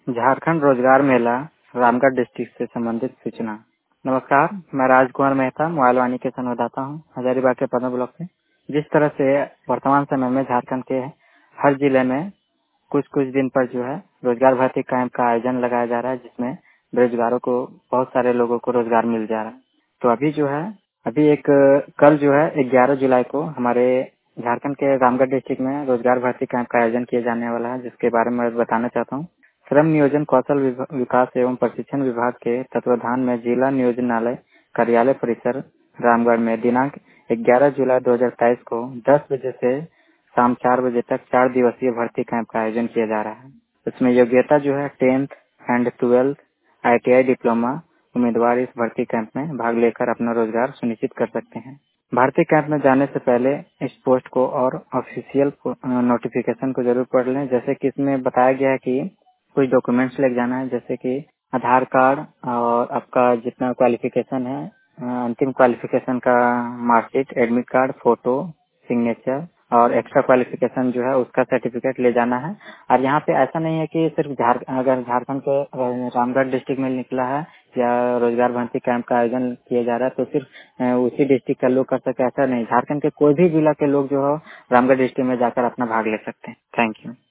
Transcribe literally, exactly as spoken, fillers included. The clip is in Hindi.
झारखंड रोजगार मेला रामगढ़ डिस्ट्रिक्ट से संबंधित सूचना। नमस्कार, मैं राजकुमार मेहता मोबाइल वाणी के संवाददाता हूँ हजारीबाग के पद्म ब्लॉक से। जिस तरह से वर्तमान समय में झारखंड के हर जिले में कुछ कुछ दिन पर जो है रोजगार भर्ती कैंप का आयोजन लगाया जा रहा है, जिसमें बेरोजगारों को बहुत सारे लोगों को रोजगार मिल जा रहा है। तो अभी जो है अभी एक कल जो है ग्यारह जुलाई को हमारे झारखंड के रामगढ़ डिस्ट्रिक्ट में रोजगार भर्ती कैंप का आयोजन किया जाने वाला है, जिसके बारे में मैं बताना चाहता हूँ। श्रम नियोजन कौशल विकास एवं प्रशिक्षण विभाग के तत्वाधान में जिला नियोजनालय कार्यालय परिसर रामगढ़ में दिनांक ग्यारह जुलाई दो हज़ार तेईस को दस बजे से शाम चार बजे तक चार दिवसीय भर्ती कैंप का आयोजन किया जा रहा है। इसमें योग्यता जो है tenth and twelfth ITI diploma उम्मीदवार इस भर्ती कैंप में भाग लेकर अपना रोजगार सुनिश्चित कर सकते हैं। भर्ती कैंप में जाने से पहले इस पोस्ट को और ऑफिशियल नोटिफिकेशन को जरूर पढ़ लें। जैसे कि इसमें बताया गया है कि कुछ डॉक्यूमेंट्स लेके जाना है, जैसे कि आधार कार्ड और आपका जितना क्वालिफिकेशन है, अ, अंतिम क्वालिफिकेशन का marksheet, admit card, photo, signature और एक्स्ट्रा क्वालिफिकेशन जो है उसका सर्टिफिकेट ले जाना है। और यहाँ पे ऐसा नहीं है कि सिर्फ झार अगर झारखंड के अ, रामगढ़ डिस्ट्रिक्ट में निकला है या रोजगार भर्ती कैंप का आयोजन किया जा रहा है तो सिर्फ अ, उसी डिस्ट्रिक्ट का लोग कर सके, ऐसा नहीं। झारखंड के कोई भी जिला के लोग जो हो रामगढ़ डिस्ट्रिक्ट में जाकर अपना भाग ले सकते हैं। Thank you.